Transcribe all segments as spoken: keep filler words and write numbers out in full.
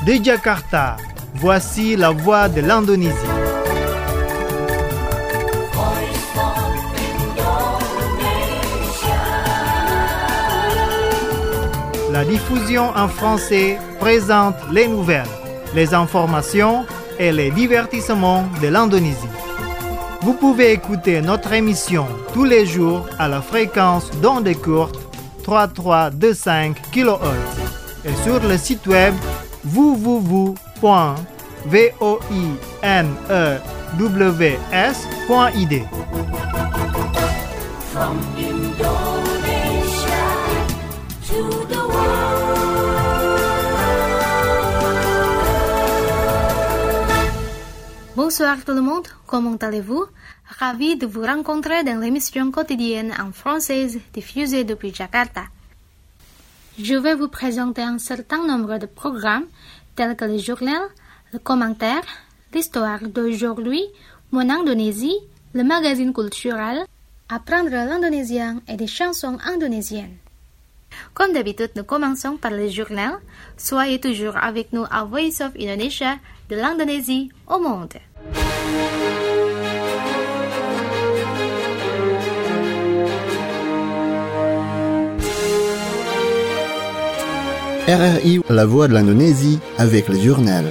De Jakarta, voici la voix de l'Indonésie. La diffusion en français présente les nouvelles, les informations et les divertissements de l'Indonésie. Vous pouvez écouter notre émission tous les jours à la fréquence d'onde courte trois mille trois cent vingt-cinq kilohertz et sur le site web w w w point voinews point i d. From Indonesia to the Bonsoir tout le monde, comment allez-vous? Ravi de vous rencontrer dans l'émission quotidienne en française diffusée depuis Jakarta. Je vais vous présenter un certain nombre de programmes tels que le journal, le commentaire, l'histoire d'aujourd'hui, mon Indonésie, le magazine culturel, apprendre l'indonésien et des chansons indonésiennes. Comme d'habitude, nous commençons par le journal. Soyez toujours avec nous à Voice of Indonesia, de l'Indonésie au monde. R R I, la voix de l'Indonésie, avec le journal.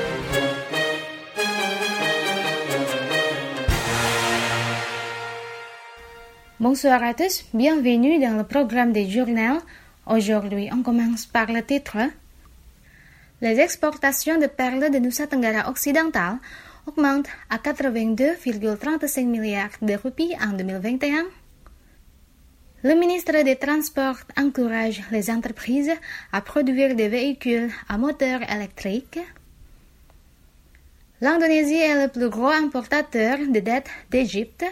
Bonsoir à tous, bienvenue dans le programme des journaux. Aujourd'hui, on commence par le titre. Les exportations de perles de Nusa Tenggara Occidental augmentent à quatre-vingt-deux virgule trente-cinq milliards de roupies en deux mille vingt et un. Le ministre des Transports encourage les entreprises à produire des véhicules à moteur électrique. L'Indonésie est le plus gros importateur de dettes d'Égypte.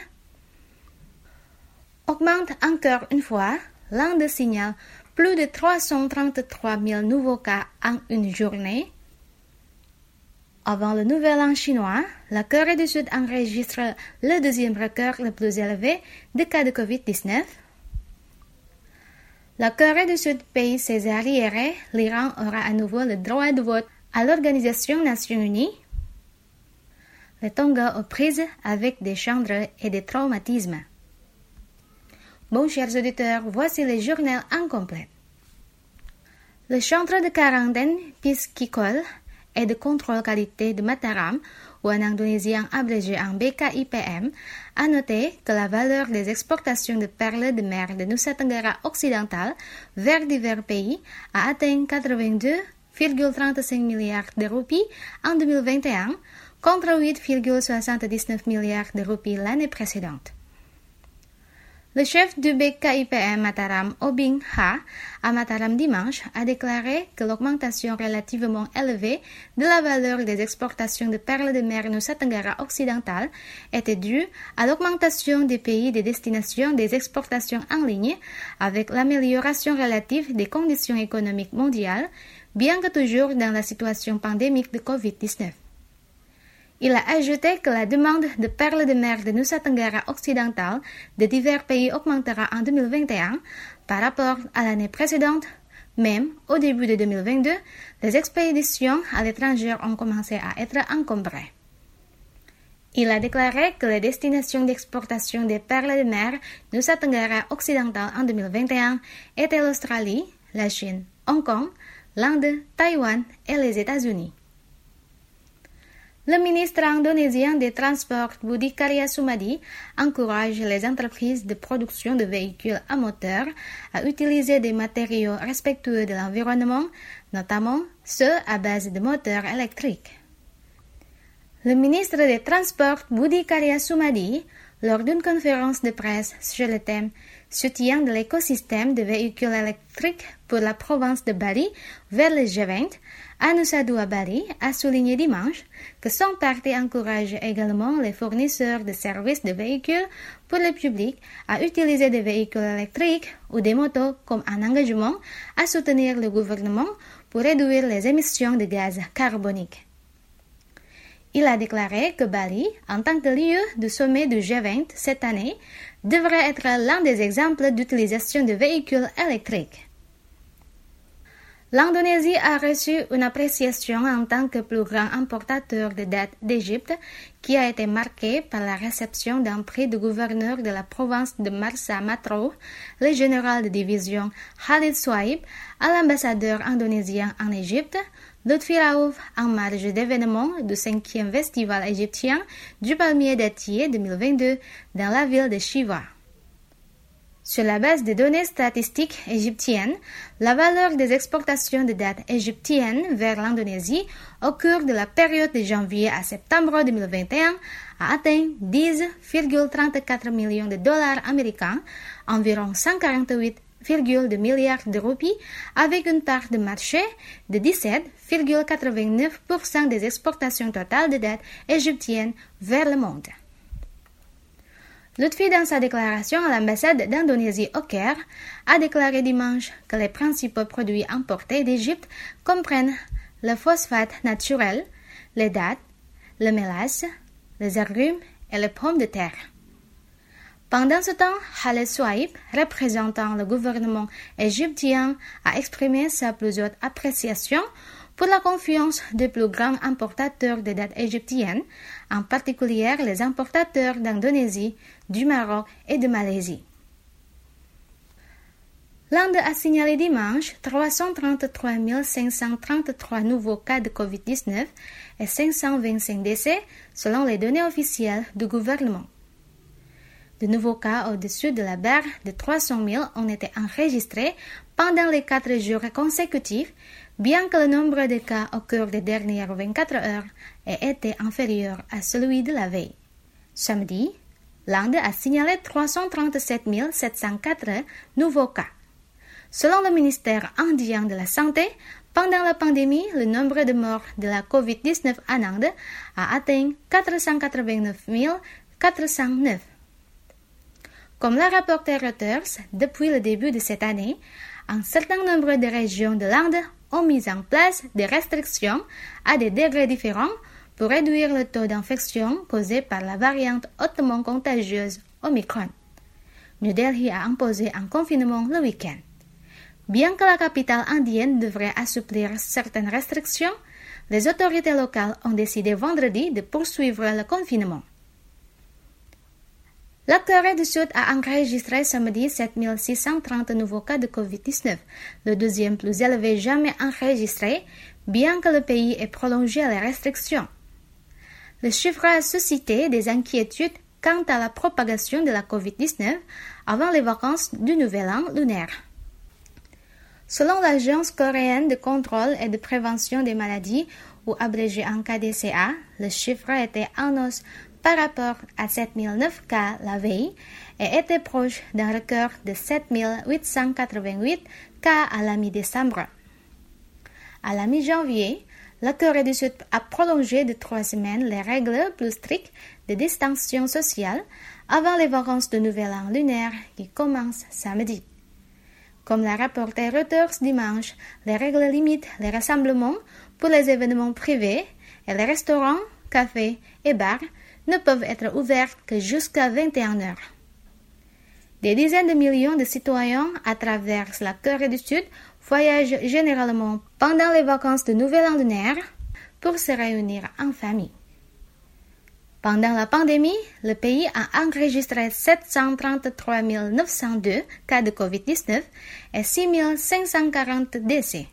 Augmente encore une fois, l'Inde signale plus de trois cent trente-trois mille nouveaux cas en une journée. Avant le nouvel an chinois, la Corée du Sud enregistre le deuxième record le plus élevé de cas de covid dix-neuf. La Corée du Sud paye ses arriérés, l'Iran aura à nouveau le droit de vote à l'Organisation Nations Unies. Les Tonga aux prises avec des cendres et des traumatismes. Bon, chers auditeurs, voici le journal en complet. Le centre de quarantaine piscicole et de contrôle qualité de Mataram, ou en indonésien abrégé en B K I P M, a noté que la valeur des exportations de perles de mer de Nusa Tenggara Occidental vers divers pays a atteint quatre-vingt-deux virgule trente-cinq milliards de roupies en deux mille vingt et un, contre huit virgule soixante-dix-neuf milliards de roupies l'année précédente. Le chef du B K I P M Mataram, Obing Ha, à Mataram dimanche, a déclaré que l'augmentation relativement élevée de la valeur des exportations de perles de mer Nusa Tenggara Occidental était due à l'augmentation des pays de destination des exportations en ligne avec l'amélioration relative des conditions économiques mondiales, bien que toujours dans la situation pandémique de covid dix-neuf. Il a ajouté que la demande de perles de mer de Nusa Tenggara Occidental de divers pays augmentera en deux mille vingt et un par rapport à l'année précédente. Même au début de deux mille vingt-deux, les expéditions à l'étranger ont commencé à être encombrées. Il a déclaré que les destinations d'exportation des perles de mer Nusa Tenggara Occidental en deux mille vingt et un étaient l'Australie, la Chine, Hong Kong, l'Inde, Taïwan et les États-Unis. Le ministre indonésien des Transports Budi Karya Sumadi encourage les entreprises de production de véhicules à moteur à utiliser des matériaux respectueux de l'environnement, notamment ceux à base de moteurs électriques. Le ministre des Transports Budi Karya Sumadi, lors d'une conférence de presse sur le thème « Soutien de l'écosystème de véhicules électriques pour la province de Bali vers le G vingt », à Nusa Dua Bali, a souligné dimanche que son parti encourage également les fournisseurs de services de véhicules pour le public à utiliser des véhicules électriques ou des motos comme un engagement à soutenir le gouvernement pour réduire les émissions de gaz carboniques. Il a déclaré que Bali, en tant que lieu du sommet du G vingt cette année, devrait être l'un des exemples d'utilisation de véhicules électriques. L'Indonésie a reçu une appréciation en tant que plus grand importateur de dattes d'Égypte qui a été marquée par la réception d'un prix du gouverneur de la province de Marsa Matruh, le général de division Khalid Souaib, à l'ambassadeur indonésien en Égypte, Lutfi Raouf, en marge d'événements du cinquième festival égyptien du palmier dattier deux mille vingt-deux dans la ville de Chiva. Sur la base des données statistiques égyptiennes, la valeur des exportations de dattes égyptiennes vers l'Indonésie au cours de la période de janvier à septembre deux mille vingt et un a atteint dix virgule trente-quatre millions de dollars américains, environ cent quarante-huit virgule deux milliards de roupies, avec une part de marché de dix-sept virgule quatre-vingt-neuf pour cent des exportations totales de dattes égyptiennes vers le monde. Lutfi, dans sa déclaration à l'ambassade d'Indonésie au Caire, a déclaré dimanche que les principaux produits importés d'Égypte comprennent le phosphate naturel, les dattes, le mélasse, les agrumes et les pommes de terre. Pendant ce temps, Khalid Souaib, représentant le gouvernement égyptien, a exprimé sa plus haute appréciation pour la confiance des plus grands importateurs de dattes égyptiennes, en particulier les importateurs d'Indonésie, du Maroc et de Malaisie. L'Inde a signalé dimanche trois cent trente-trois mille cinq cent trente-trois nouveaux cas de covid dix-neuf et cinq cent vingt-cinq décès selon les données officielles du gouvernement. De nouveaux cas au-dessus de la barre de trois cent mille ont été enregistrés pendant les quatre jours consécutifs, bien que le nombre de cas au cours des dernières vingt-quatre heures ait été inférieur à celui de la veille. Samedi, l'Inde a signalé trois cent trente-sept mille sept cent quatre nouveaux cas. Selon le ministère indien de la Santé, pendant la pandémie, le nombre de morts de la covid dix-neuf en Inde a atteint quatre cent quatre-vingt-neuf mille quatre cent neuf. Comme l'a rapporté Reuters, depuis le début de cette année, un certain nombre de régions de l'Inde ont mis en place des restrictions à des degrés différents pour réduire le taux d'infection causé par la variante hautement contagieuse Omicron. New Delhi a imposé un confinement le week-end. Bien que la capitale indienne devrait assouplir certaines restrictions, les autorités locales ont décidé vendredi de poursuivre le confinement. La Corée du Sud a enregistré samedi sept mille six cent trente nouveaux cas de covid dix-neuf, le deuxième plus élevé jamais enregistré, bien que le pays ait prolongé les restrictions. Le chiffre a suscité des inquiétudes quant à la propagation de la covid dix-neuf avant les vacances du Nouvel An lunaire. Selon l'Agence coréenne de contrôle et de prévention des maladies, ou abrégé en K D C A, le chiffre était en hausse par rapport à sept mille neuf cas la veille et était proche d'un record de sept mille huit cent quatre-vingt-huit cas à la mi-décembre. À la mi-janvier, la Corée du Sud a prolongé de trois semaines les règles plus strictes de distanciation sociale avant les vacances de Nouvel An lunaire qui commencent samedi. Comme l'a rapporté Reuters dimanche, les règles limitent les rassemblements pour les événements privés et les restaurants, cafés et bars ne peuvent être ouverts que jusqu'à vingt et une heures. Des dizaines de millions de citoyens à travers la Corée du Sud voyagent généralement pendant les vacances de Nouvel An lunaire pour se réunir en famille. Pendant la pandémie, le pays a enregistré sept cent trente-trois mille neuf cent deux cas de covid dix-neuf et six mille cinq cent quarante décès.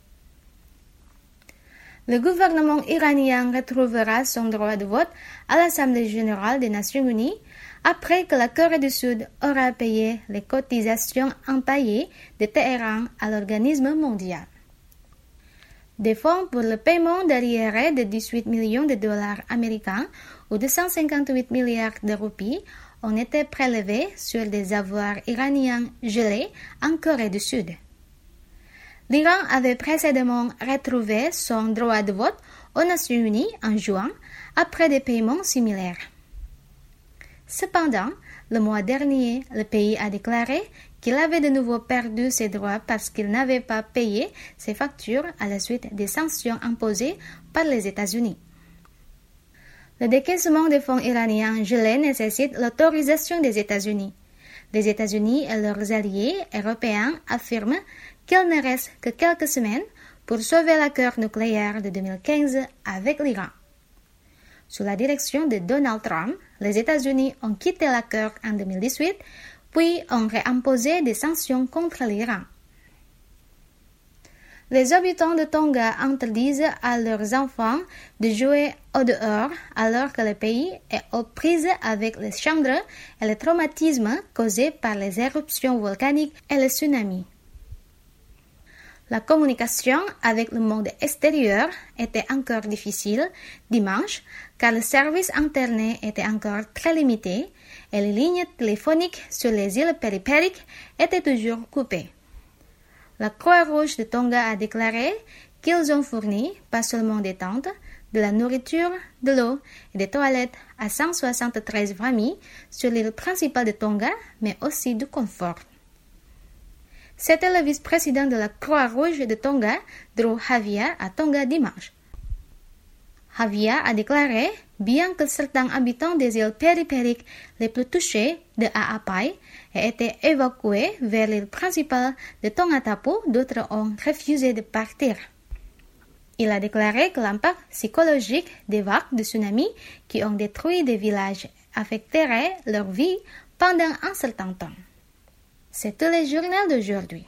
Le gouvernement iranien retrouvera son droit de vote à l'Assemblée générale des Nations unies après que la Corée du Sud aura payé les cotisations impayées de Téhéran à l'organisme mondial. Des fonds pour le paiement d'arriérés de dix-huit millions de dollars américains ou deux cent cinquante-huit milliards de roupies ont été prélevés sur des avoirs iraniens gelés en Corée du Sud. L'Iran avait précédemment retrouvé son droit de vote aux Nations unies en juin après des paiements similaires. Cependant, le mois dernier, le pays a déclaré qu'il avait de nouveau perdu ses droits parce qu'il n'avait pas payé ses factures à la suite des sanctions imposées par les États-Unis. Le décaissement des fonds iraniens gelés nécessite l'autorisation des États-Unis. Les États-Unis et leurs alliés européens affirment qu'il ne reste que quelques semaines pour sauver l'accord nucléaire de deux mille quinze avec l'Iran. Sous la direction de Donald Trump, les États-Unis ont quitté l'accord en deux mille dix-huit, puis ont réimposé des sanctions contre l'Iran. Les habitants de Tonga interdisent à leurs enfants de jouer au dehors alors que le pays est aux prises avec les cendres et les traumatismes causés par les éruptions volcaniques et les tsunamis. La communication avec le monde extérieur était encore difficile dimanche car le service Internet était encore très limité et les lignes téléphoniques sur les îles périphériques étaient toujours coupées. La Croix-Rouge de Tonga a déclaré qu'ils ont fourni pas seulement des tentes, de la nourriture, de l'eau et des toilettes à cent soixante-treize familles sur l'île principale de Tonga, mais aussi du confort. C'était le vice-président de la Croix-Rouge de Tonga, Drew Havia, à Tonga dimanche. Havia a déclaré, bien que certains habitants des îles périphériques les plus touchées de Ha'apai aient été évacués vers l'île principale de Tongatapu, d'autres ont refusé de partir. Il a déclaré que l'impact psychologique des vagues de tsunami qui ont détruit des villages affecterait leur vie pendant un certain temps. C'est tout le journal d'aujourd'hui.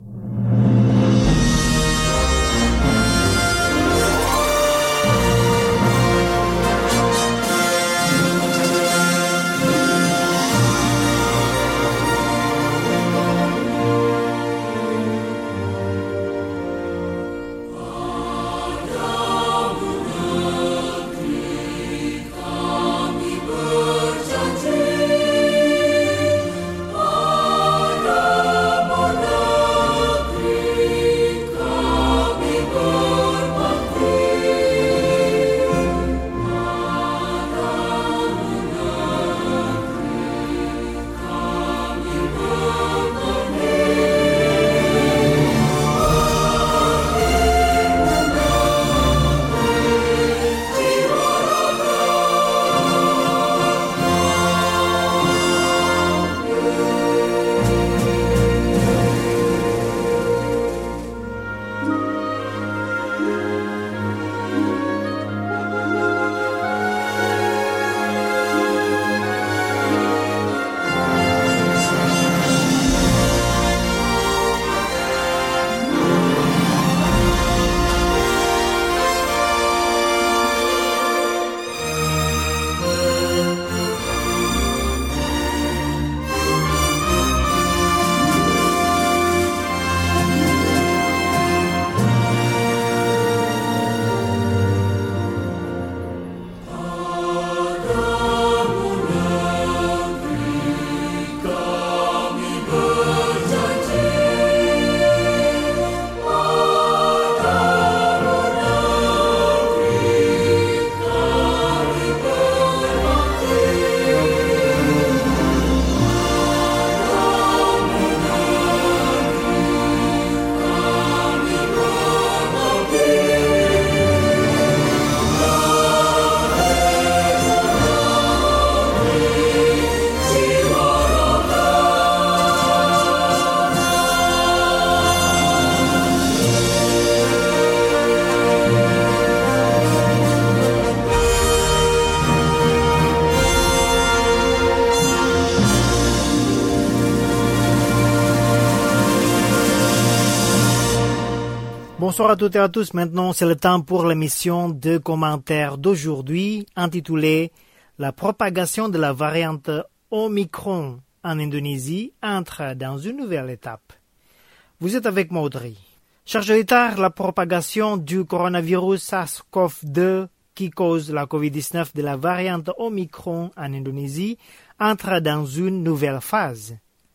Bonsoir à toutes et à tous. Maintenant, c'est le temps pour l'émission de commentaires d'aujourd'hui intitulée « La propagation de la variante Omicron en Indonésie entre dans une nouvelle étape ». Vous êtes avec moi, Audrey. Chers auditeurs, la propagation du coronavirus SARS-CoV deux qui cause la covid dix-neuf de la variante Omicron en Indonésie entre dans une nouvelle phase.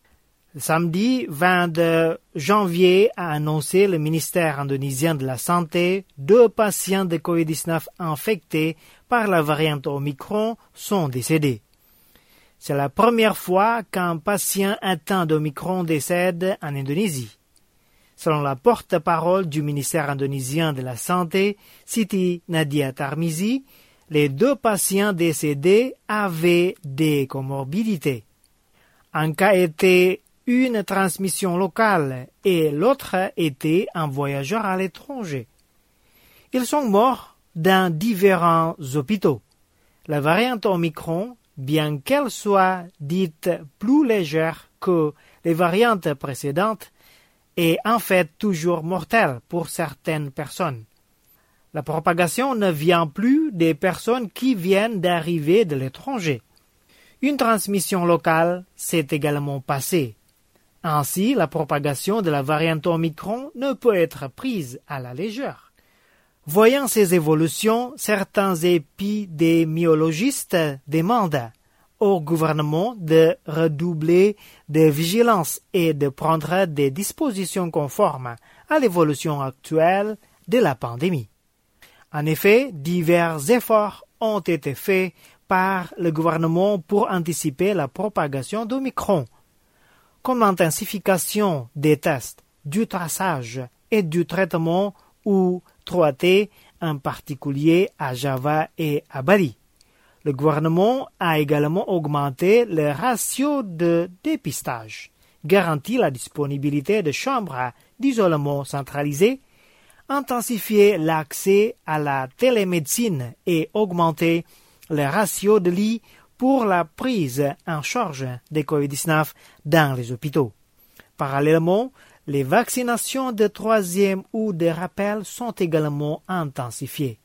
Le samedi vingt janvier a annoncé le ministère indonésien de la Santé deux patients de covid dix-neuf infectés par la variante Omicron sont décédés. C'est la première fois qu'un patient atteint d'Omicron décède en Indonésie. Selon la porte-parole du ministère indonésien de la Santé, Siti Nadia Tarmizi, les deux patients décédés avaient des comorbidités. Un cas était une transmission locale et l'autre était un voyageur à l'étranger. Ils sont morts dans différents hôpitaux. La variante Omicron, bien qu'elle soit dite plus légère que les variantes précédentes, est en fait toujours mortelle pour certaines personnes. La propagation ne vient plus des personnes qui viennent d'arriver de l'étranger. Une transmission locale s'est également passée. Ainsi, la propagation de la variante Omicron ne peut être prise à la légère. Voyant ces évolutions, certains épidémiologistes demandent au gouvernement de redoubler de vigilance et de prendre des dispositions conformes à l'évolution actuelle de la pandémie. En effet, divers efforts ont été faits par le gouvernement pour anticiper la propagation d'Omicron, comme l'intensification des tests, du traçage et du traitement ou trois T, en particulier à Java et à Bali. Le gouvernement a également augmenté le ratio de dépistage, garanti la disponibilité de chambres d'isolement centralisées, intensifié l'accès à la télémédecine et augmenté le ratio de lits pour la prise en charge des covid dix-neuf dans les hôpitaux. Parallèlement, les vaccinations de troisième ou de rappel sont également intensifiées.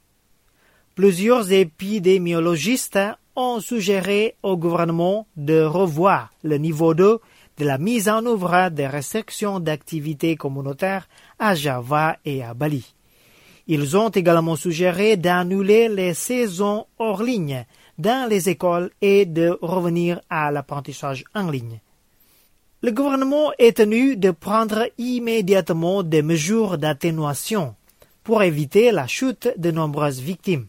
Plusieurs épidémiologistes ont suggéré au gouvernement de revoir le niveau deux de la mise en œuvre des restrictions d'activités communautaires à Java et à Bali. Ils ont également suggéré d'annuler les saisons hors ligne dans les écoles et de revenir à l'apprentissage en ligne. Le gouvernement est tenu de prendre immédiatement des mesures d'atténuation pour éviter la chute de nombreuses victimes.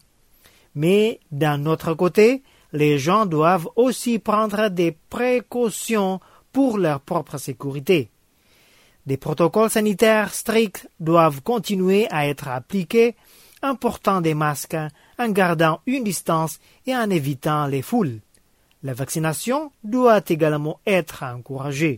Mais d'un autre côté, les gens doivent aussi prendre des précautions pour leur propre sécurité. Des protocoles sanitaires stricts doivent continuer à être appliqués en portant des masques, en gardant une distance et en évitant les foules. La vaccination doit également être encouragée.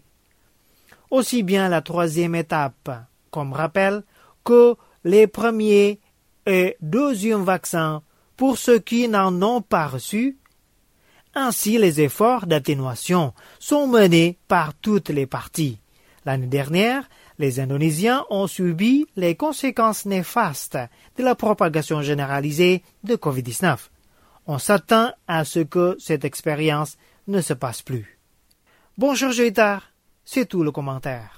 Aussi bien la troisième étape, comme rappel, que les premiers et deuxièmes vaccins pour ceux qui n'en ont pas reçu. Ainsi, les efforts d'atténuation sont menés par toutes les parties. L'année dernière, les Indonésiens ont subi les conséquences néfastes de la propagation généralisée de covid dix-neuf. On s'attend à ce que cette expérience ne se passe plus. Bonjour Joitar, c'est tout le commentaire.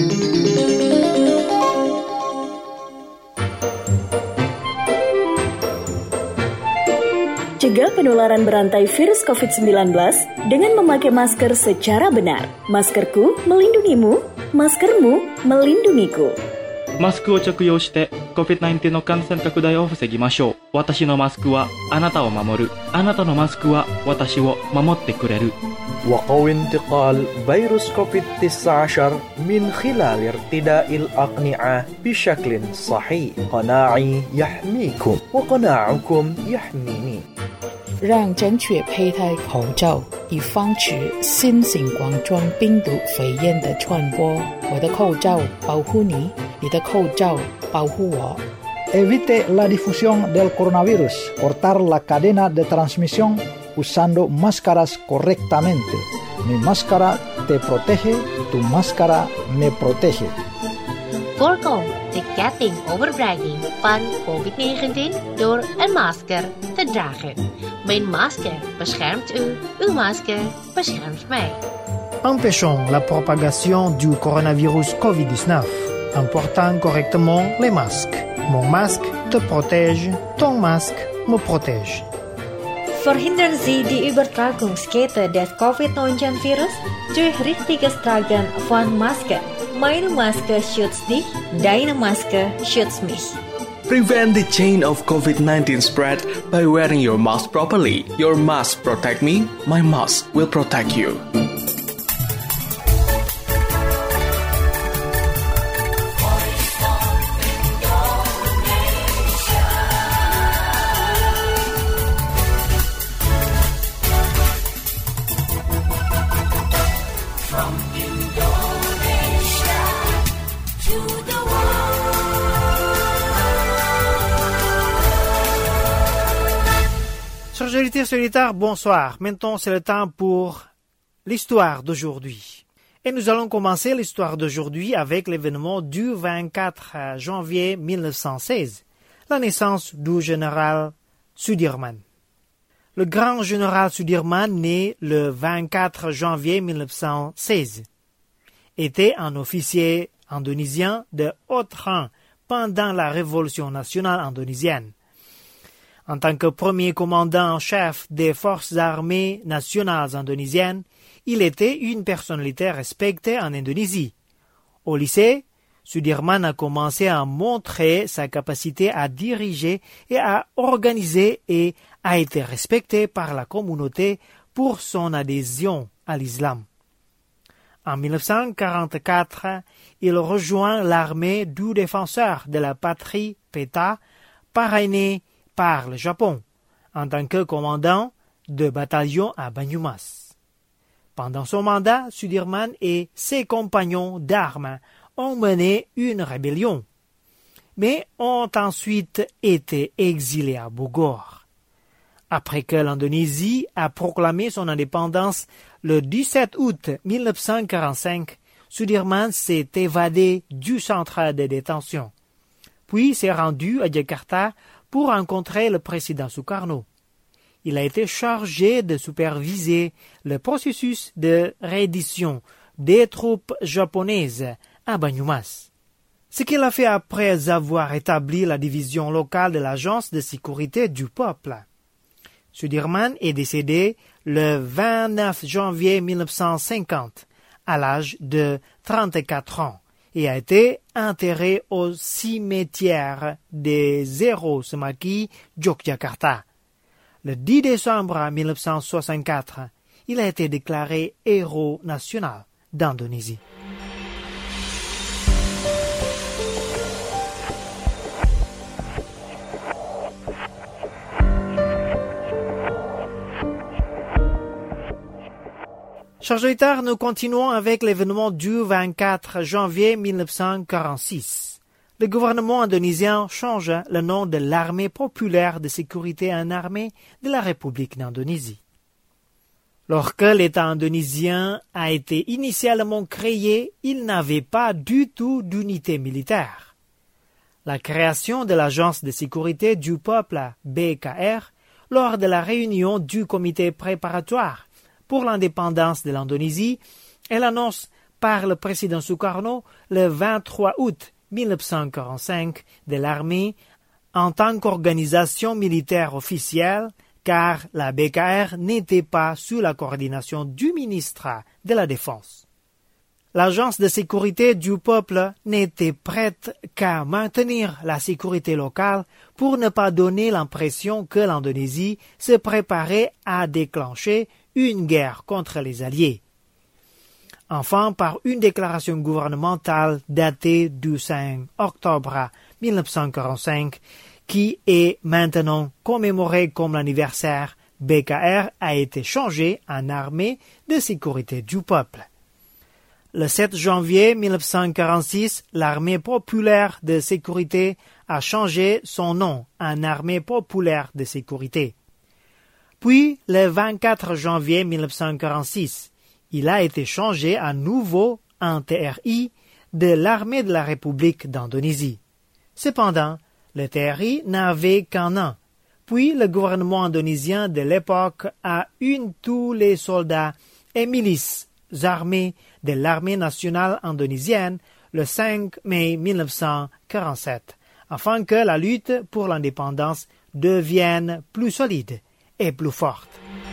Cegah penularan berantai virus covid sembilan belas dengan memakai masker secara benar. Maskerku melindungimu, maskermu melindungiku. マスクを着用して コビッドナインティーン の感染拡大を防ぎましょう。私のマスクはあなたを守る。あなたのマスクは私を守ってくれる。 وقوي انتقال فيروس كوفيد تسعة عشر من خلال ارتداء الأقنعة بشكل صحيح. قناعي يحميكم وقناعكم يحميني. 让正确佩戴口罩，以防止新型冠状病毒肺炎的传播。我的口罩保护你，你的口罩保护我。 Evite la difusión del coronavirus. Cortar la cadena de transmisión usando máscaras correctamente. Mi máscara te protege, tu máscara me protege. Voorkom de ketting overbreiding van covid negentien door een masker te dragen. Mijn masker beschermt u, uw masker beschermt mij. Empêchons la propagation du coronavirus covid dix-neuf en portant correctement les masques. Mon masque te protège, ton masque me protège. Verhindern Sie die Übertragungskette des covid neunzehn Virus durch richtiges Tragen von Masken. Meine Maske schützt dich, deine Maske schützt mich. Prevent the chain of covid nineteen spread by wearing your mask properly. Your mask protect me, my mask will protect you. From Indonesia. Chers auditeurs solitaires, bonsoir. Maintenant, c'est le temps pour l'histoire d'aujourd'hui. Et nous allons commencer l'histoire d'aujourd'hui avec l'événement du vingt-quatre janvier mille neuf cent seize, la naissance du général Sudirman. Le grand général Sudirman, né le vingt-quatre janvier mille neuf cent seize, était un officier indonésien de haut rang pendant la Révolution nationale indonésienne. En tant que premier commandant en chef des forces armées nationales indonésiennes, il était une personnalité respectée en Indonésie. Au lycée, Sudirman a commencé à montrer sa capacité à diriger et à organiser et a été respecté par la communauté pour son adhésion à l'islam. En mille neuf cent quarante-quatre, il rejoint l'armée du défenseur de la patrie P E T A, parrainé par le Japon, en tant que commandant de bataillon à Banyumas. Pendant son mandat, Sudirman et ses compagnons d'armes ont mené une rébellion, mais ont ensuite été exilés à Bogor. Après que l'Indonésie a proclamé son indépendance le dix-sept août mille neuf cent quarante-cinq, Sudirman s'est évadé du centre de détention, puis s'est rendu à Jakarta pour rencontrer le président Sukarno. Il a été chargé de superviser le processus de reddition des troupes japonaises à Banyumas. Ce qu'il a fait après avoir établi la division locale de l'Agence de sécurité du peuple. Sudirman est décédé le vingt-neuf janvier mille neuf cent cinquante, à l'âge de trente-quatre ans, et a été enterré au cimetière des Zéro Semaki, Yogyakarta. Le dix décembre mille neuf cent soixante-quatre, il a été déclaré héros national d'Indonésie. Chers auditeurs, nous continuons avec l'événement du vingt-quatre janvier mille neuf cent quarante-six. Le gouvernement indonésien change le nom de l'Armée populaire de sécurité en armée de la République d'Indonésie. Lorsque l'État indonésien a été initialement créé, il n'avait pas du tout d'unité militaire. La création de l'Agence de sécurité du peuple B K R lors de la réunion du comité préparatoire pour l'indépendance de l'Indonésie et l'annonce par le président Sukarno le vingt-trois août mille neuf cent quarante-cinq de l'armée en tant qu'organisation militaire officielle, car la B K R n'était pas sous la coordination du ministre de la Défense. L'Agence de sécurité du peuple n'était prête qu'à maintenir la sécurité locale pour ne pas donner l'impression que l'Indonésie se préparait à déclencher une guerre contre les Alliés. Enfin, par une déclaration gouvernementale datée du cinq octobre mille neuf cent quarante-cinq, qui est maintenant commémorée comme l'anniversaire, B K R a été changé en armée de sécurité du peuple. Le sept janvier mille neuf cent quarante-six, l'armée populaire de sécurité a changé son nom en armée populaire de sécurité. Puis, le vingt-quatre janvier mille neuf cent quarante-six, il a été changé à nouveau en T R I de l'armée de la République d'Indonésie. Cependant, le T R I n'avait qu'un an. Puis, le gouvernement indonésien de l'époque a uni tous les soldats et milices armées de l'armée nationale indonésienne le cinq mai mille neuf cent quarante-sept, afin que la lutte pour l'indépendance devienne plus solide et plus forte.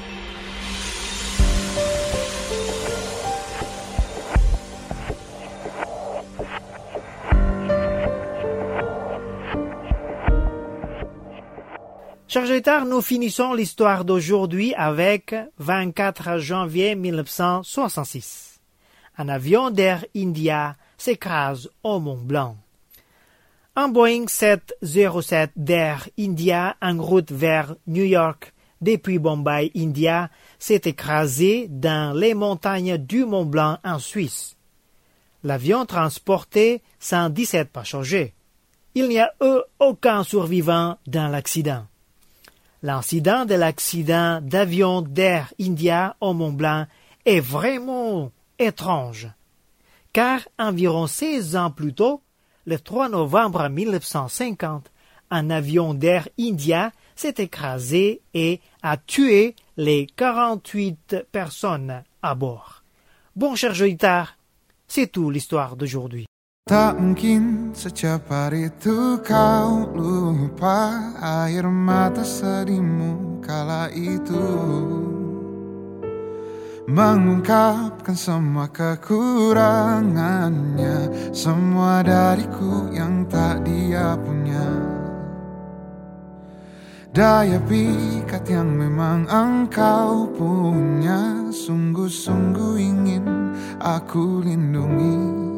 Chers auditeurs, nous finissons l'histoire d'aujourd'hui avec vingt-quatre janvier mille neuf cent soixante-six. Un avion d'Air India s'écrase au Mont Blanc. Un Boeing sept zéro sept d'Air India en route vers New York depuis Bombay, India, s'est écrasé dans les montagnes du Mont Blanc en Suisse. L'avion transportait cent dix-sept passagers. Il n'y a eu aucun survivant dans l'accident. L'incident de l'accident d'avion d'Air India au Mont Blanc est vraiment étrange, car environ seize ans plus tôt, le trois novembre mille neuf cent cinquante, un avion d'Air India s'est écrasé et a tué les quarante-huit personnes à bord. Bon, chers auditeurs, c'est tout l'histoire d'aujourd'hui. Tak mungkin secepat itu kau lupa air mata sedihmu kala itu, mengungkapkan semua kekurangannya, semua dariku yang tak dia punya. Daya pikat yang memang engkau punya, sungguh-sungguh ingin aku lindungi.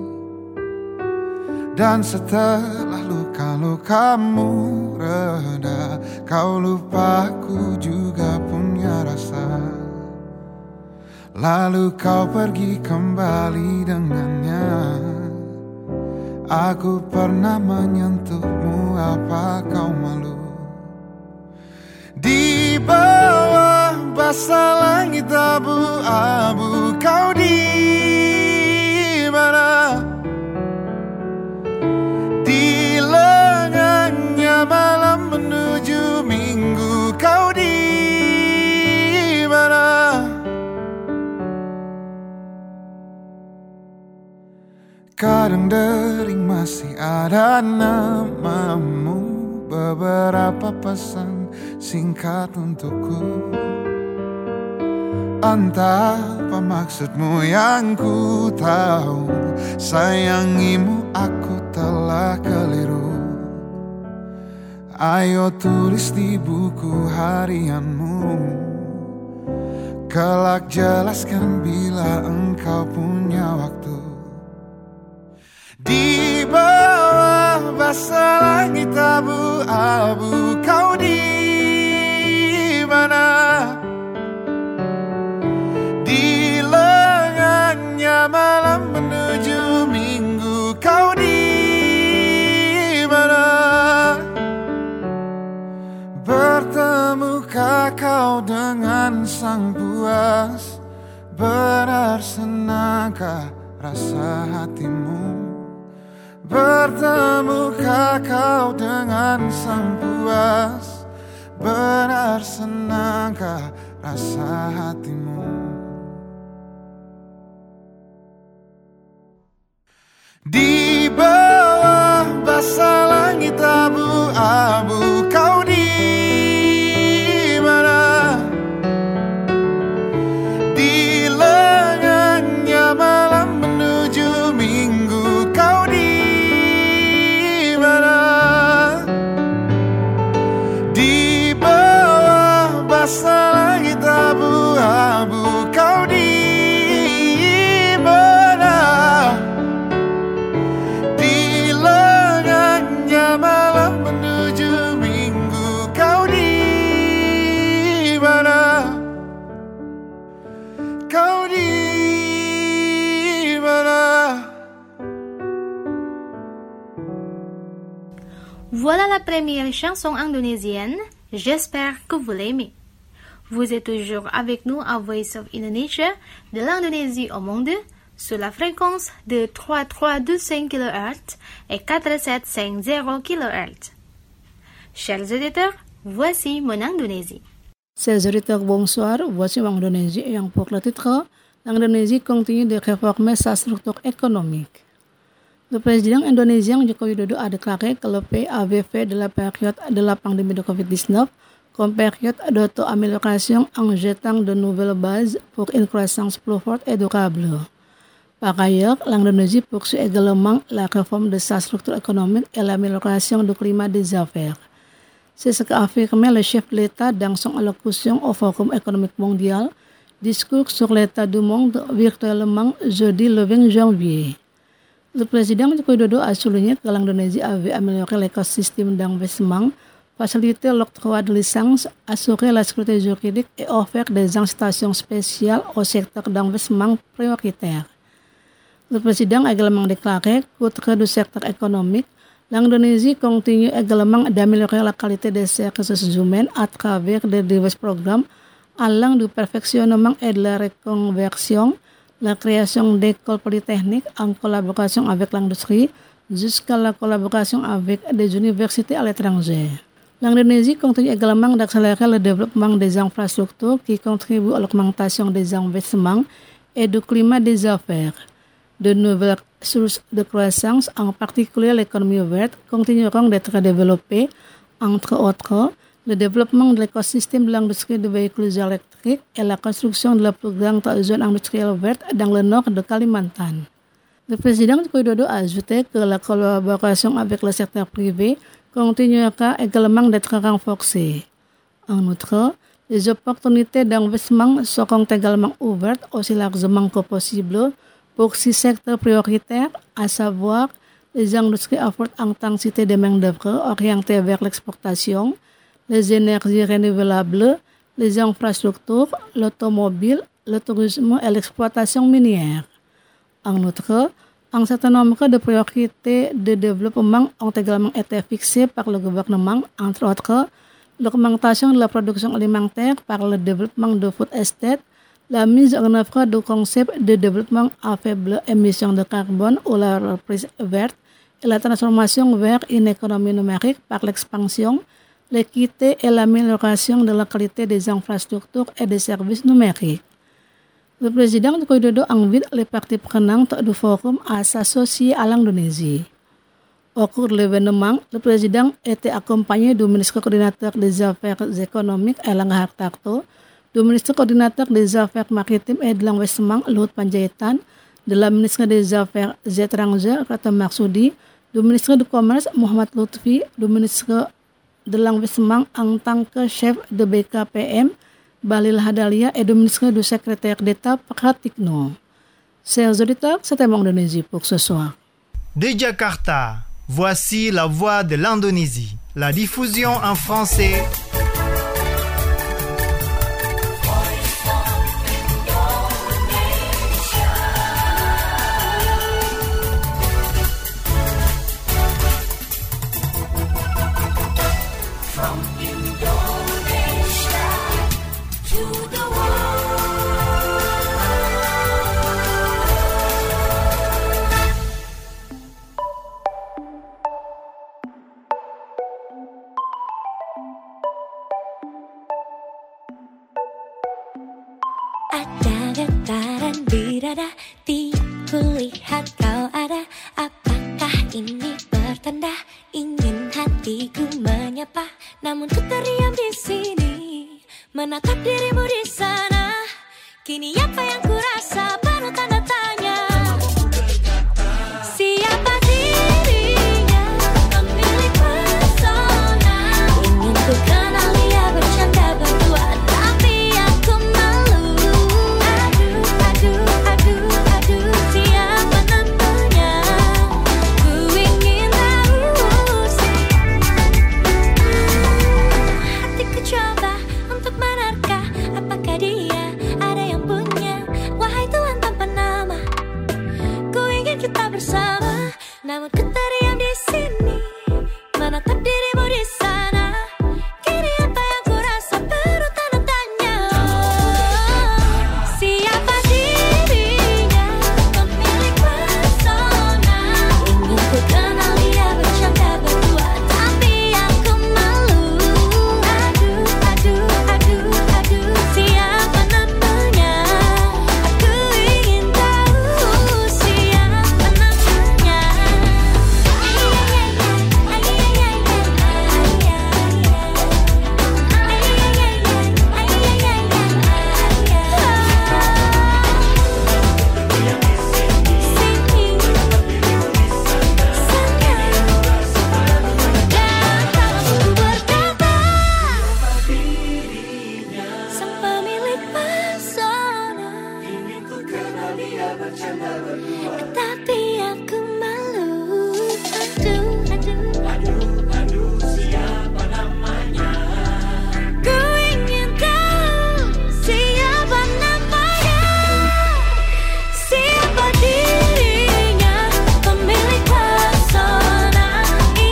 Dan setelah luka-lukamu reda, kau lupa aku juga punya rasa. Lalu kau pergi kembali dengannya. Aku pernah menyentuhmu, apa kau malu? Di bawah basah langit abu-abu, kau di mana? Di lengannya malam menuju minggu, kau di mana? Kadang dering masih ada namamu, beberapa pesan singkat untukku. Entah apa maksudmu yang ku tahu, sayangimu aku telah keliru. Ayo tulis di buku harianmu, kelak jelaskan bila engkau punya waktu. Di bawah basah langit abu-abu, kau di mana? Di lengannya malam menuju minggu, kau di mana? Bertemukah kau dengan sang puas? Benar senangkah rasa hatimu? Bertemukah kau dengan sang puas? Benar senangkah rasa hatimu? Di bawah basah langit abu-abu, kau di mana? Di lengannya malam menuju minggu, kau di mana? Di bawah basah langit abu-abu, kau di mana? Di lengannya malam menuju minggu, kau di mana? Kau di mana? Voilà la première chanson indonésienne. J'espère que vous l'aimez. Vous êtes toujours avec nous à Voice of Indonesia, de l'Indonésie au monde, sur la fréquence de trois mille trois cent douze kilohertz et quatre mille sept cent cinquante kilohertz. Chers auditeurs, voici mon Indonésie. Chers auditeurs, bonsoir. Voici mon Indonésie ayant pour le titre l'Indonésie continue de réformer sa structure économique. Le président indonésien Joko Widodo a déclaré que le pays avait fait de la période de la pandémie de covid dix-neuf comme période d'auto-amélioration en jetant de nouvelles bases pour une croissance plus forte et durable. Par ailleurs, l'Indonésie poursuit également la réforme de sa structure économique et l'amélioration du climat des affaires. C'est ce qu'a affirmé le chef de l'État dans son allocution au Forum économique mondial, discours sur l'état du monde virtuellement jeudi le vingt janvier. Le président Joko Widodo a souligné que l'Indonésie avait amélioré l'écosystème d'investissement, facilité l'octroi de licences, assuré la sécurité juridique et offert des incitations spéciales au secteur d'investissement prioritaire. Le président a également déclaré qu'outre du secteur économique, L'Indonésie continue également d'améliorer la qualité des ressources humaines à travers de divers programmes allant du perfectionnement et de la reconversion, la création d'écoles polytechniques en collaboration avec l'industrie, jusqu'à la collaboration avec des universités à l'étranger. L'Indonésie continue également d'accélérer le développement des infrastructures qui contribuent à l'augmentation des investissements et du climat des affaires. De nouvelles sources de croissance, en particulier l'économie verte, continueront d'être développées, entre autres, le développement de l'écosystème de l'industrie de véhicules électriques et la construction de la plus grande zone industrielle verte dans le nord de Kalimantan. Le président Joko Widodo a ajouté que la collaboration avec le secteur privé continuera également d'être renforcée. En outre, les opportunités d'investissement seront également ouvertes aussi largement que possible pour six secteurs prioritaires, à savoir les industries à forte intensité de main-d'œuvre orientées vers l'exportation, les énergies renouvelables, les infrastructures, l'automobile, le tourisme et l'exploitation minière. En outre, un certain nombre de priorités de développement ont également été fixées par le gouvernement, entre autres, l'augmentation de la production alimentaire par le développement de food estate, la mise en œuvre du concept de développement à faible émission de carbone ou la reprise verte et la transformation vers une économie numérique par l'expansion, l'équité et l'amélioration de la qualité des infrastructures et des services numériques. Le président Joko Widodo invite les parties prenantes du forum à s'associer à l'Indonésie. Au cours de l'événement, le président était accompagné du ministre coordinateur des Affaires économiques Erlangga Hartarto, du ministre coordinateur des Affaires maritimes et de l'investissement Luhut Panjaitan, de la ministre des Affaires étrangères Retno Marsudi, du ministre du Commerce Muhammad Lutfi, du ministre de l'investissement en tant que chef de B K P M Bahlil Lahadalia et du ministre du secrétaire d'État Pratikno. Chers auditeurs, c'était mon Indonésie pour ce soir. De Jakarta, voici la voix de l'Indonésie. La diffusion en français. Ada getaran di dada, kulihat kau ada. Apakah ini pertanda ingin hatiku menyapa? Namun ku terdiam di sini, menatap dirimu di sana. Kini apa yang ku rasa penuh tanda tanya. Siapa dirinya, pemilik pesona? Ingin ku kenal dia bercanda berdua, tapi aku malu. Aduh, aduh, aduh, aduh, siapa namanya? Ku ingin tahu sih. Hatiku coba untuk menerka, apakah dia ada yang punya? Wahai Tuhan tanpa nama, ku ingin kita bersama. Namun ku terdiam di sini, menatap dirimu di sana. Kini apa yang ku rasa penuh tanda tanya. Siapa dirinya, pemilik pesona? Ingin ku kenal dia bercanda berdua, tapi aku malu. Aduh, aduh, aduh, aduh, siapa namanya? Aku ingin tahu siapa namanya. Sang pemilik pesona, ingin ku kenal dia bercanda berdua, tapi aku malu. Aduh, aduh, aduh, aduh, siapa namanya? Ku ingin tahu siapa namanya. Siapa dirinya, pemilik pesona?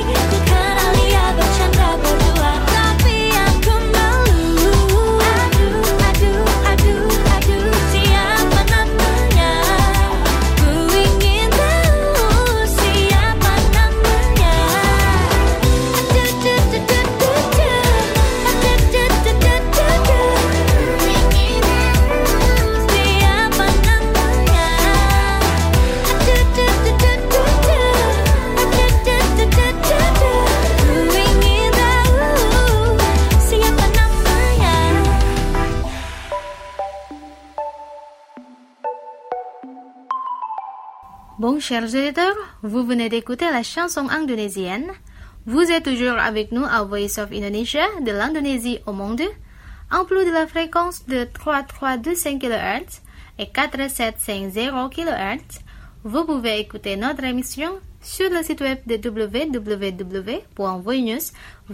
Bon, chers auditeurs, vous venez d'écouter la chanson indonésienne. Vous êtes toujours avec nous à Voice of Indonesia, de l'Indonésie au monde, en plus de la fréquence de trois mille trois cent vingt-cinq kilohertz et quatre mille sept cent cinquante kilohertz. Vous pouvez écouter notre émission sur le site web de w w w point voinews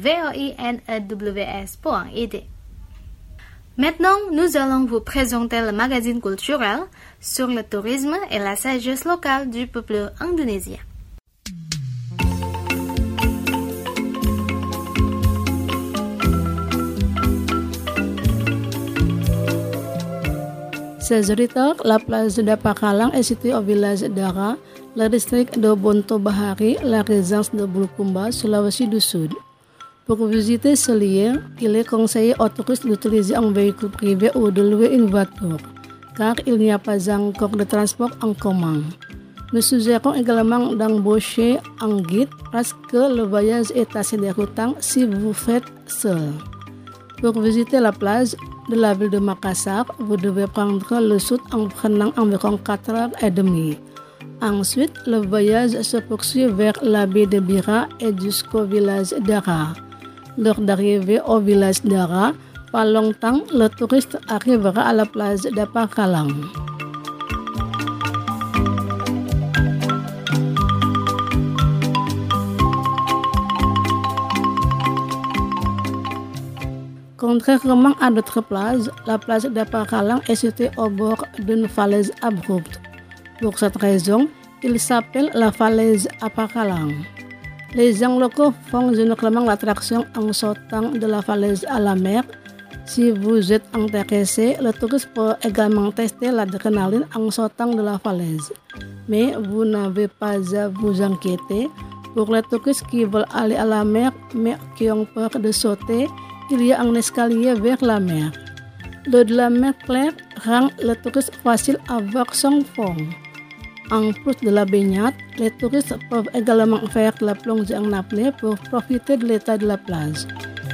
point i d. Maintenant, nous allons vous présenter le magazine culturel sur le tourisme et la sagesse locale du peuple indonésien. Chers auditeurs, la place de Pakalang est située au village d'Ara, le district de Bonto Bahari, la résidence de Bulukumba, Sulawesi du Sud. Pour visiter ce lieu, il est conseillé aux touristes d'utiliser un véhicule privé ou de louer une voiture, car il n'y a pas encore de transport en commun. Nous suggérons également d'embaucher un guide parce que le voyage est assez déroutant si vous faites seul. Pour visiter la plage de la ville de Makassar, vous devez prendre le sud en prenant environ quatre heures trente. Ensuite, le voyage se poursuit vers la baie de Bira et jusqu'au village d'Ara. Lors d'arriver au village d'Ara, pas longtemps, le touriste arrivera à la plage de Pakalang. Contrairement à d'autres plages, la plage de Pakalang est située au bord d'une falaise abrupte. Pour cette raison, il s'appelle la falaise à Pakalang. Les gens locaux font généralement l'attraction en sautant de la falaise à la mer. Si vous êtes intéressé, le touriste peut également tester l'adrénaline en sautant de la falaise. Mais vous n'avez pas à vous inquiéter. Pour les touristes qui veulent aller à la mer mais qui ont peur de sauter, il y a un escalier vers la mer. L'eau de la mer claire rend le touriste facile à voir son fond. En plus de la baignade, les touristes peuvent également faire la plongée en apnée pour profiter de l'état de la plage.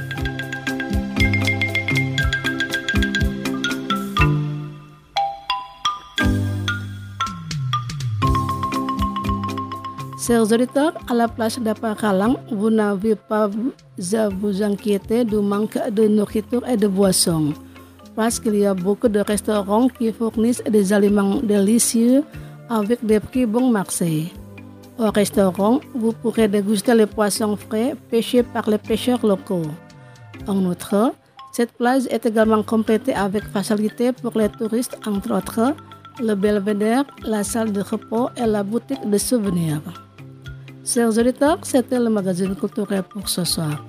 Chers auditeurs, à la plage de Pakalang, vous n'avez pas à vous inquiéter du manque de nourriture et de boissons, parce qu'il y a beaucoup de restaurants qui fournissent des aliments délicieux avec des prix bon marché. Au restaurant, vous pourrez déguster les poissons frais pêchés par les pêcheurs locaux. En outre, cette plage est également complétée avec facilité pour les touristes, entre autres, le belvédère, la salle de repos et la boutique de souvenirs. Chers auditeurs, c'était le magazine culturel pour ce soir.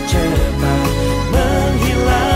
cepat menghilang.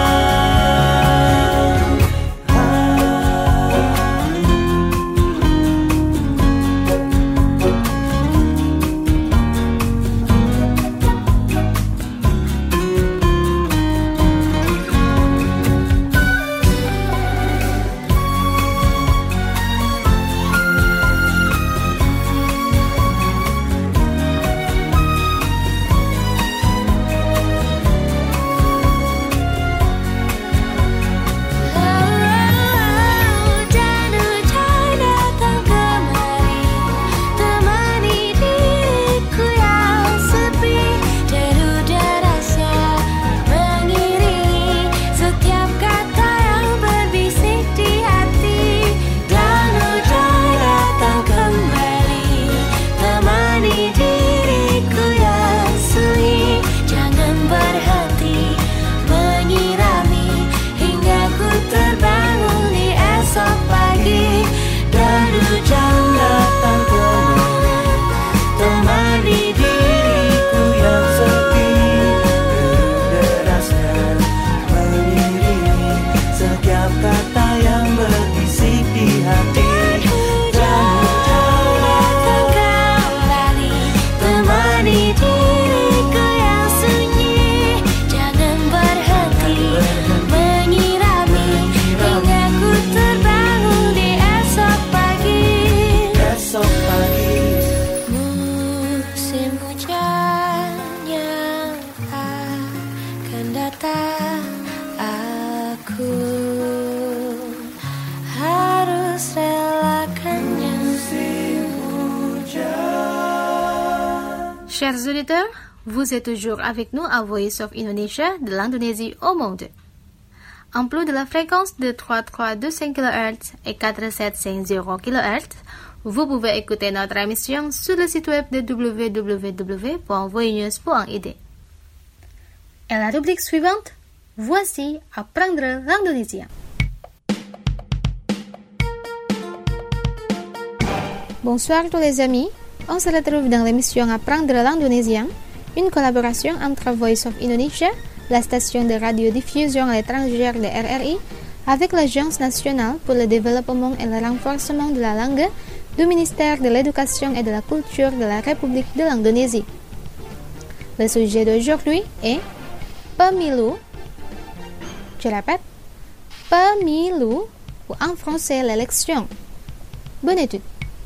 Chers auditeurs, vous êtes toujours avec nous à Voice of Indonesia de l'Indonésie au monde. En plus de la fréquence de trois trois deux cinq kilohertz et quatre sept cinq zéro kilohertz, vous pouvez écouter notre émission sur le site web de w w w point voinews point i d. Et la rubrique suivante, voici Apprendre l'Indonésien. Bonsoir tous les amis. On se retrouve dans l'émission Apprendre l'Indonésien, une collaboration entre Voice of Indonesia, la station de radiodiffusion à l'étranger de R R I, avec l'Agence nationale pour le développement et le renforcement de la langue du ministère de l'Éducation et de la Culture de la République de l'Indonésie. Le sujet d'aujourd'hui est Pemilu. Je répète, Pemilu, ou en français l'élection. Bonne étude.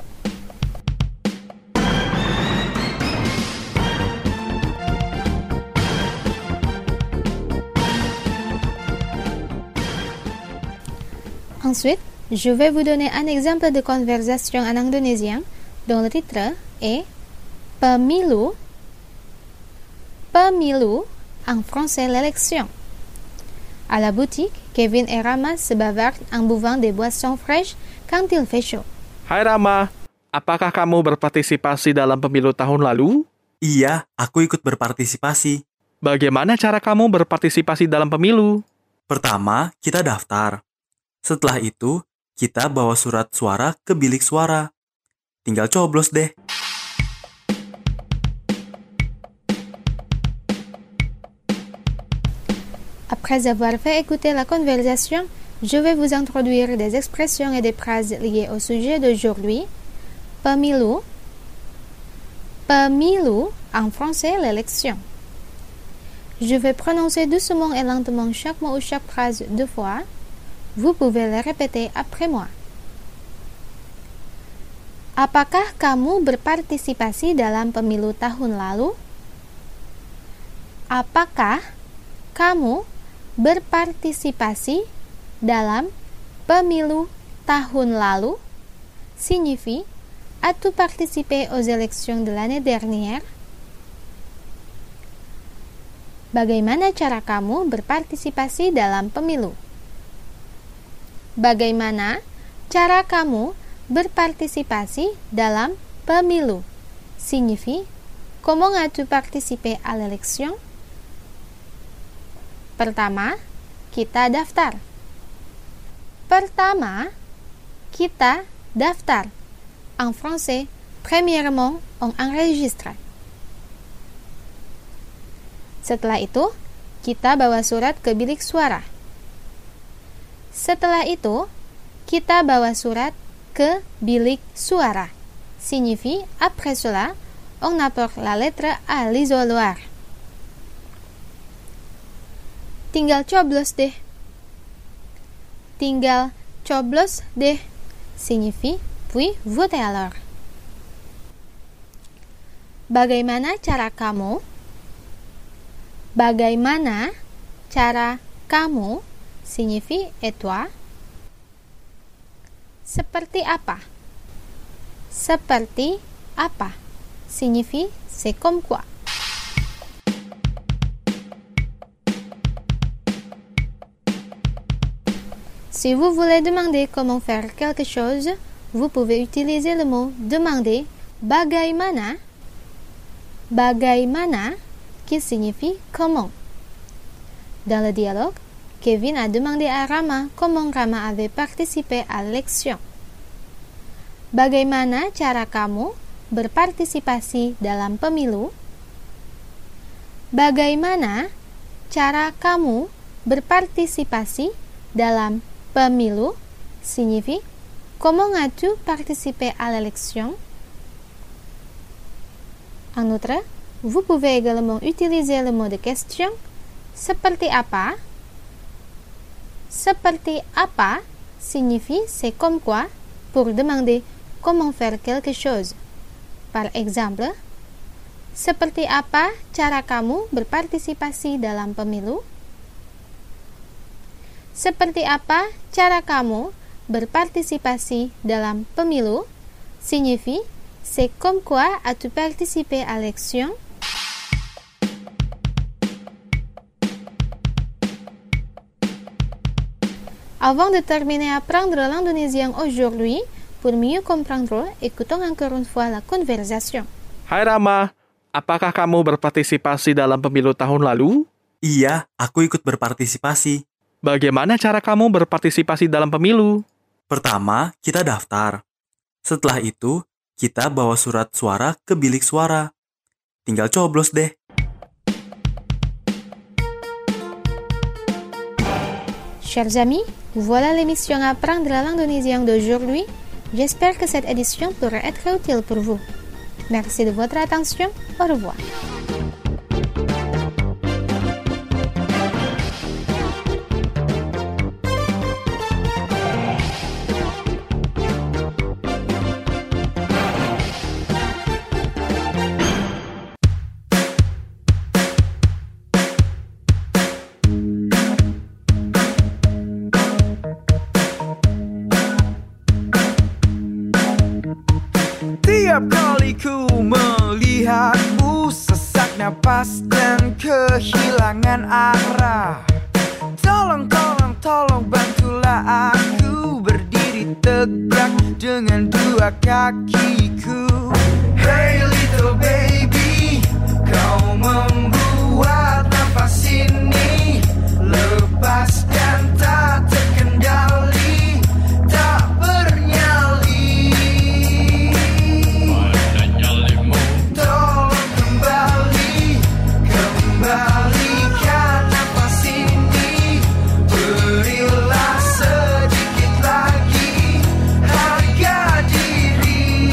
Ensuite, je vais vous donner un exemple de conversation en indonésien dont le titre est Pemilu. Pemilu, en français l'élection. À la boutique, Kevin et Rama se bavardent en buvant des boissons fraîches quand il fait chaud. Hai Rama, apakah kamu berpartisipasi dalam pemilu tahun lalu? Iya, aku ikut berpartisipasi. Bagaimana cara kamu berpartisipasi dalam pemilu? Pertama, kita daftar. Setelah itu, kita bawa surat suara ke bilik suara. Tinggal coblos deh. Après avoir fait écouter la conversation, je vais vous introduire des expressions et des phrases liées au sujet d'aujourd'hui. Pemilu. Pemilu, en français, l'élection. Je vais prononcer doucement et lentement chaque mot ou chaque phrase deux fois. Vous pouvez le répéter après moi. Apakah kamu berpartisipasi dalam pemilu tahun lalu? Apakah kamu berpartisipasi dalam pemilu tahun lalu? Signifie, as-tu participé aux élections de l'année dernière? Bagaimana cara kamu berpartisipasi dalam pemilu? Bagaimana cara kamu berpartisipasi dalam pemilu? Signifie, comment as-tu participé à l'élection? Pertama, kita daftar. Pertama, kita daftar. En français, premièrement, on enregistre. Setelah itu, kita bawa surat ke bilik suara. Setelah itu, kita bawa surat ke bilik suara. Signifie, après cela, on apporte la lettre à l'isoloir. Tinggal coblos deh. Tinggal coblos deh. Signifie, puis votez alors. Bagaimana cara kamu? Bagaimana cara kamu? Signifie, et toi? Seperti apa? Seperti apa? Signifie, c'est comme quoi? Si vous voulez demander comment faire quelque chose, vous pouvez utiliser le mot demander bagaimana, bagaimana, qui signifie comment. Dans le dialogue, Kevin a demandé à Rama comment Rama avait participé à l'élection. Bagaimana cara kamu berpartisipasi dalam pemilu? Bagaimana cara kamu berpartisipasi dalam pemilu? Signifie, comment as-tu participé à l'élection? En outre, vous pouvez également utiliser le mot de question. Seperti apa? Seperti apa signifie c'est comme quoi pour demander comment faire quelque chose. Par exemple, seperti apa cara kamu berpartisipasi dalam pemilu? Seperti apa cara kamu berpartisipasi dalam pemilu? Signifie c'est comme quoi as-tu participé à l'élection? Avant de terminer à apprendre l'indonésien aujourd'hui, pour mieux comprendre, écoutons encore une fois la conversation. Hai Rama, apakah kamu berpartisipasi dalam pemilu tahun lalu? Iya, aku ikut berpartisipasi. Bagaimana cara kamu berpartisipasi dalam pemilu? Pertama, kita daftar. Setelah itu, kita bawa surat suara ke bilik suara. Tinggal coblos deh. Chers amis, voilà l'émission Apprendre l'indonésien d'aujourd'hui. J'espère que cette édition pourra être utile pour vous. Merci de votre attention. Au revoir. Tiap kali ku melihatmu, sesak napas dan kehilangan arah. Tolong, tolong, tolong bantulah aku berdiri tegak dengan dua kakiku. Hey little baby, kau membuat napas ini lepaskan tak terkendali, tak bernyali. Tolong kembali, kembalikan napas ini, berilah sedikit lagi harga diri.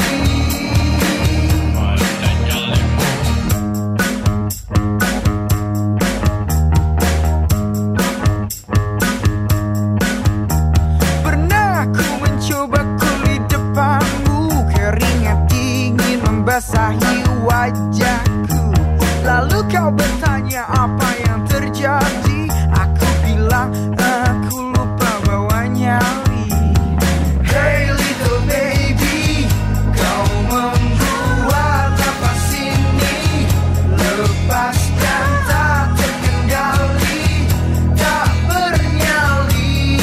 Pernah ku mencoba kulit depanmu, keringat dingin membasahi wajahku. Lalu kau bertanya apa yang terjadi, aku bilang aku lupa bawa nyali. Hey little baby, kau membuat napas ini lepaskan tak terkendali, tak bernyali.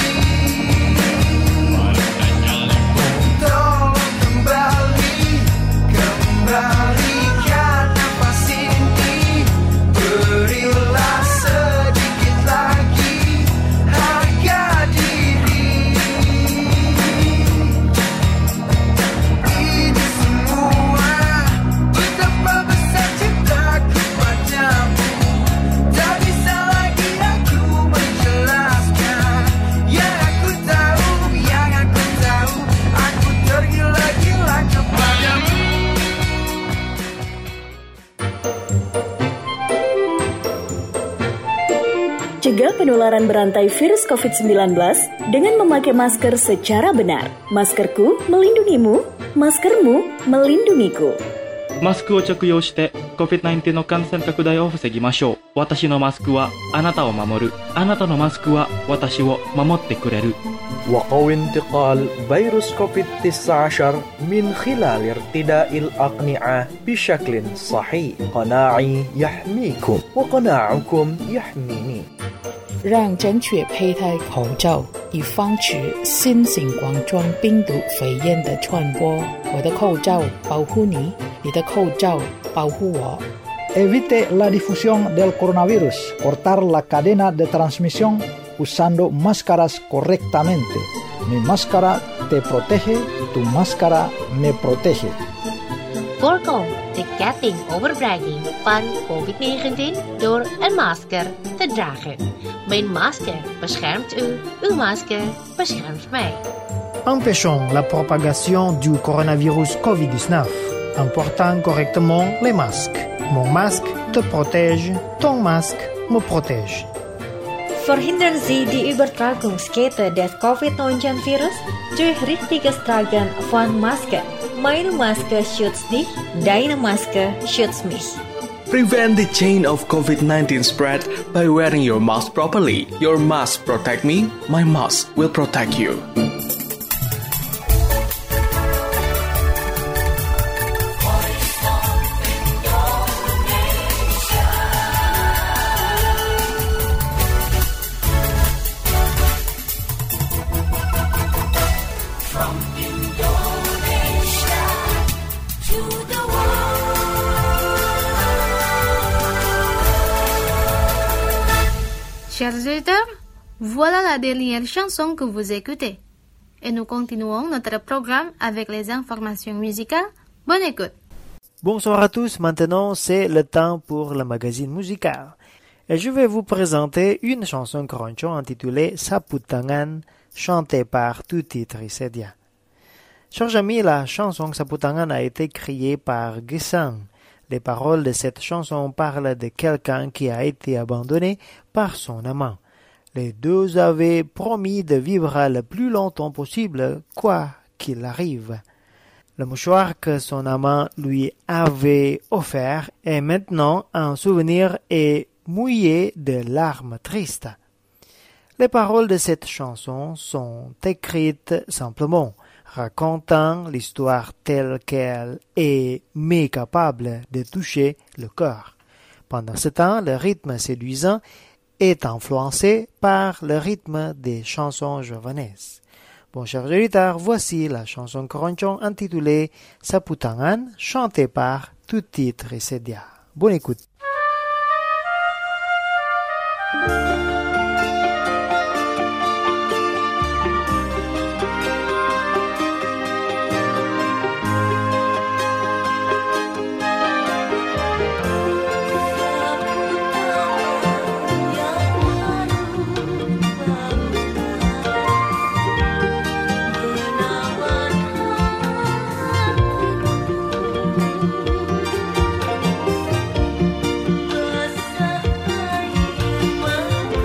Tolong kembali, kembalikan napas ini, berilah Cegah penularan berantai virus covid sembilan belas dengan memakai masker secara benar. Maskerku melindungimu, maskermu melindungiku. マスクを着用して コビッドナインティーン の感染拡大を防ぎましょう。私のマスクはあなたを守る。あなたのマスクは私を守ってくれる。 وقوي انتقال فيروس كوفيد تسعة عشر من خلال ارتداء الأقنعة بشكل صحيح. قناعي يحميكم وقناعكم يحميني. 让正确佩戴口罩，以防止新型冠状病毒肺炎的传播。我的口罩保护你，你的口罩保护我。 Evite la difusión del coronavirus. Cortar la cadena de transmisión usando máscaras correctamente. Mi máscara te protege, tu máscara me protege. Voorkom de ketting overbregging van covid negentien door een masker te dragen. Mijn masker beschermt u, uw masker beschermt mij. Empêchons la propagation du coronavirus covid dix-neuf en portant correctement les masques. Mon masque te protège, ton masque me protège. Verhindern Sie die Übertragungskette des covid neunzehn Virus durch richtiges Tragen von Maske. Meine Maske schützt dich, deine Maske schützt mich. Prevent the chain of covid nineteen spread by wearing your mask properly. Your mask protect me, my mask will protect you. Chers auditeurs, voilà la dernière chanson que vous écoutez. Et nous continuons notre programme avec les informations musicales. Bonne écoute. Bonsoir à tous, maintenant c'est le temps pour le magazine musical. Et je vais vous présenter une chanson Koroncho intitulée Saputangan, chantée par Tuti Trisedia. Chers amis, la chanson Saputangan a été créée par Gisang. Les paroles de cette chanson parlent de quelqu'un qui a été abandonné par son amant. Les deux avaient promis de vivre le plus longtemps possible, quoi qu'il arrive. Le mouchoir que son amant lui avait offert est maintenant un souvenir et mouillé de larmes tristes. Les paroles de cette chanson sont écrites simplement, racontant l'histoire telle qu'elle est, mais capable de toucher le cœur. Pendant ce temps, le rythme séduisant est influencé par le rythme des chansons javanaises. Bon, chers auditeurs, voici la chanson Koronchon intitulée Saputangan, chantée par Tuti Trisedia. Bonne écoute. Bersama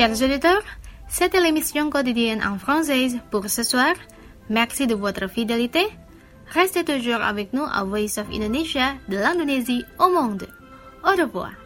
Chers auditeurs, c'était l'émission quotidienne en française pour ce soir. Merci de votre fidélité. Restez toujours avec nous à Voice of Indonesia de l'Indonésie au monde. Au revoir.